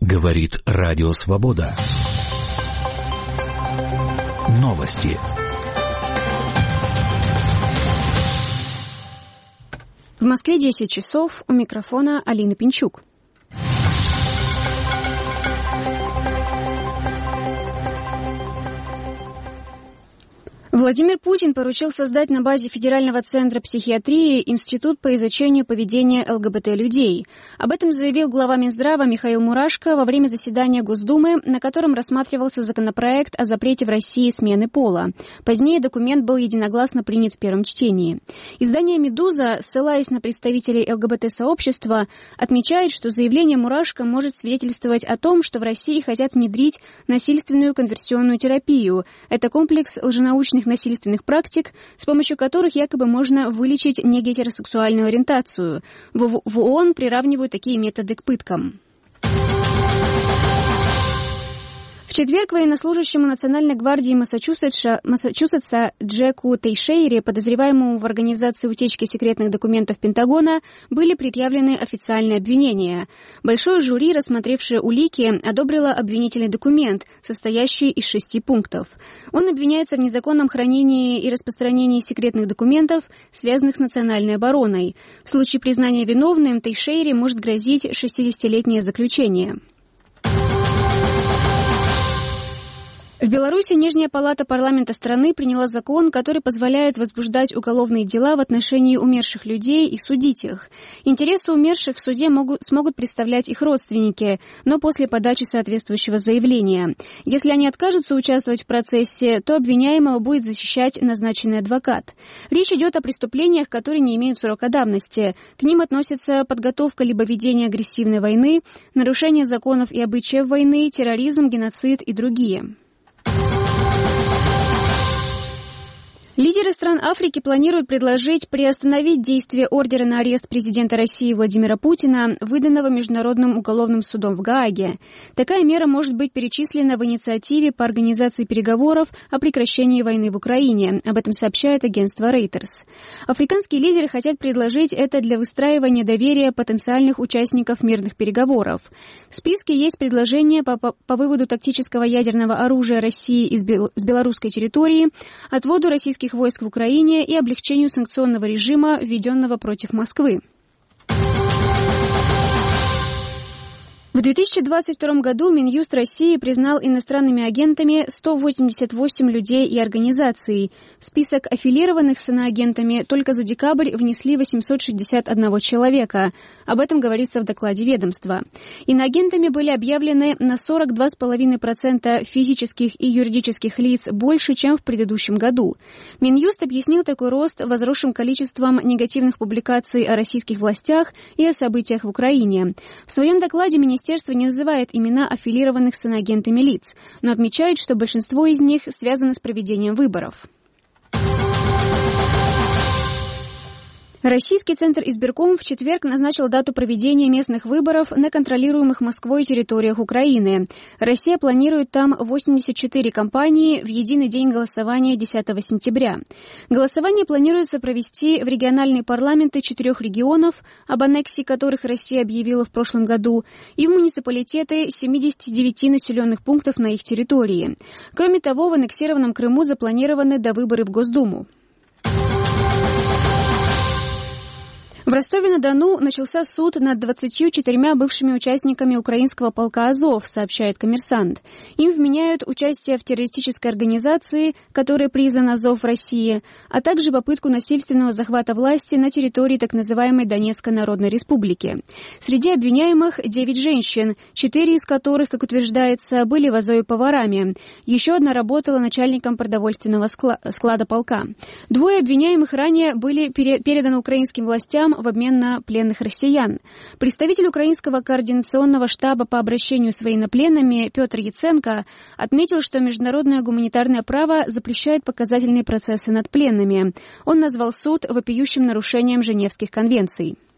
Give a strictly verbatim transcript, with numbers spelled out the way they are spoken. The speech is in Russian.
Говорит Радио Свобода. Новости. В Москве десять часов. У микрофона Алина Пинчук. Владимир Путин поручил создать на базе Федерального центра психиатрии Институт по изучению поведения ЛГБТ-людей. Об этом заявил глава Минздрава Михаил Мурашко во время заседания Госдумы, на котором рассматривался законопроект о запрете в России смены пола. Позднее документ был единогласно принят в первом чтении. Издание «Медуза», ссылаясь на представителей ЛГБТ-сообщества, отмечает, что заявление Мурашко может свидетельствовать о том, что в России хотят внедрить насильственную конверсионную терапию. Это комплекс лженаучных насильственных практик, с помощью которых якобы можно вылечить негетеросексуальную ориентацию. В, в ООН приравнивают такие методы к пыткам. В четверг военнослужащему Национальной гвардии Массачусетса, Массачусетса Джеку Тейшейре, подозреваемому в организации утечки секретных документов Пентагона, были предъявлены официальные обвинения. Большое жюри, рассмотревшее улики, одобрило обвинительный документ, состоящий из шести пунктов. Он обвиняется в незаконном хранении и распространении секретных документов, связанных с национальной обороной. В случае признания виновным Тейшейре может грозить шестидесятилетнее заключение. В Беларуси Нижняя палата парламента страны приняла закон, который позволяет возбуждать уголовные дела в отношении умерших людей и судить их. Интересы умерших в суде могут, смогут представлять их родственники, но после подачи соответствующего заявления. Если они откажутся участвовать в процессе, то обвиняемого будет защищать назначенный адвокат. Речь идет о преступлениях, которые не имеют срока давности. К ним относятся подготовка либо ведение агрессивной войны, нарушение законов и обычаев войны, терроризм, геноцид и другие. Лидеры стран Африки планируют предложить приостановить действие ордера на арест президента России Владимира Путина, выданного Международным уголовным судом в Гааге. Такая мера может быть перечислена в инициативе по организации переговоров о прекращении войны в Украине. Об этом сообщает агентство Reuters. Африканские лидеры хотят предложить это для выстраивания доверия потенциальных участников мирных переговоров. В списке есть предложения по, по, по выводу тактического ядерного оружия России из бел, с белорусской территории, отводу российских войск в Украине и облегчению санкционного режима, введенного против Москвы. В две тысячи двадцать втором году Минюст России признал иностранными агентами сто восемьдесят восемь людей и организаций. В список аффилированных с иноагентами только за декабрь внесли восемьсот шестьдесят один человека. Об этом говорится в докладе ведомства. Иноагентами были объявлены на сорок два целых пять десятых процента физических и юридических лиц больше, чем в предыдущем году. Минюст объяснил такой рост возросшим количеством негативных публикаций о российских властях и о событиях в Украине. В своем докладе министерство Министерство не называет имена аффилированных с иноагентами лиц, но отмечает, что большинство из них связано с проведением выборов. Российский Центр избирком в четверг назначил дату проведения местных выборов на контролируемых Москвой территориях Украины. Россия планирует там восемьдесят четыре кампании в единый день голосования десятого сентября. Голосование планируется провести в региональные парламенты четырех регионов, об аннексии которых Россия объявила в прошлом году, и в муниципалитеты семидесяти девяти населенных пунктов на их территории. Кроме того, в аннексированном Крыму запланированы довыборы в Госдуму. В Ростове-на-Дону начался суд над двадцатью четырьмя бывшими участниками украинского полка «Азов», сообщает «Коммерсант». Им вменяют участие в террористической организации, которая признана «Азов» в России, а также попытку насильственного захвата власти на территории так называемой Донецкой Народной Республики. Среди обвиняемых девять женщин, четыре из которых, как утверждается, были в Азове поварами. Еще одна работала начальником продовольственного склада полка. Двое обвиняемых ранее были переданы украинским властям в обмен на пленных россиян. Представитель Украинского координационного штаба по обращению с военнопленными Петр Яценко отметил, что международное гуманитарное право запрещает показательные процессы над пленными. Он назвал суд вопиющим нарушением Женевских конвенций.